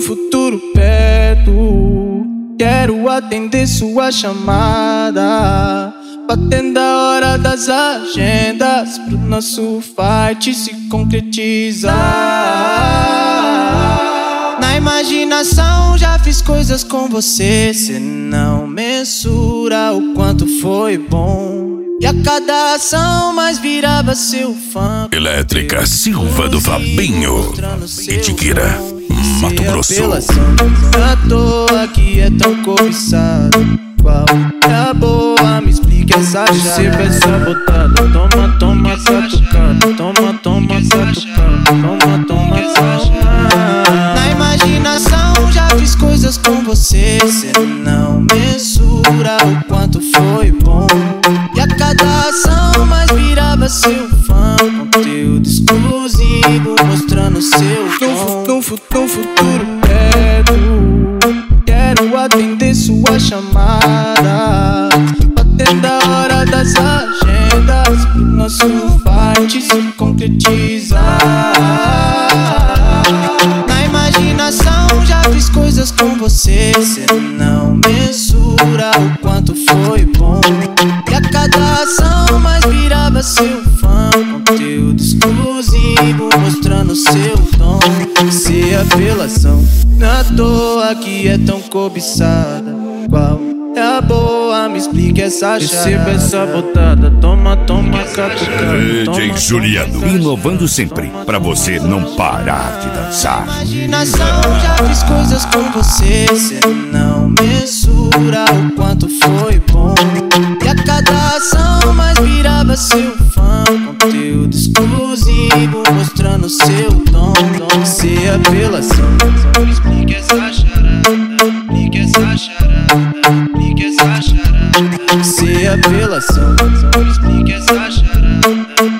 futuro perto, quero atender sua chamada, batendo a hora das agendas, pro nosso fight se concretizar. Na imaginação já fiz coisas com você, cê não mensura o quanto foi bom. E a cada ação mais virava seu fã. Elétrica Silva do Fabinho, Itiquira, Mato Grosso. À toa que é tão cobiçado, qual é a boa? Me explica essa chave. Receba essa botada, toma, toma, catucada. Toma, toma, catucada. Toma, toma, catucada. Na imaginação já fiz coisas com você, cê não mensura o quanto foi bom. E a cada ação mais virava seu fã, conteúdo exclusivo mostrando seu tom. No futuro perto, quero atender sua chamada, batendo a hora das agendas, pro nosso fight se concretizar. Na imaginação já fiz coisas com você, cê não mensura o quanto foi bom. E a cada ação mais virava seu fã, conteúdo exclusivo mostrando seu tom. Se apelação, na toa que é tão cobiçada, qual é a boa? Me explica essa chave. Receba essa botada, toma, toma, catucada. DJ Juliano, inovando sempre, pra você não parar de dançar. Na imaginação já fiz coisas com você, cê não mensura o quanto foi bom. E a cada ação mais virava seu fã, conteúdo exclusivo mostrando seu tom. Se apelação, me explica essa charada, explica essa charada, explica essa charada. Se apelação, me explica essa charada.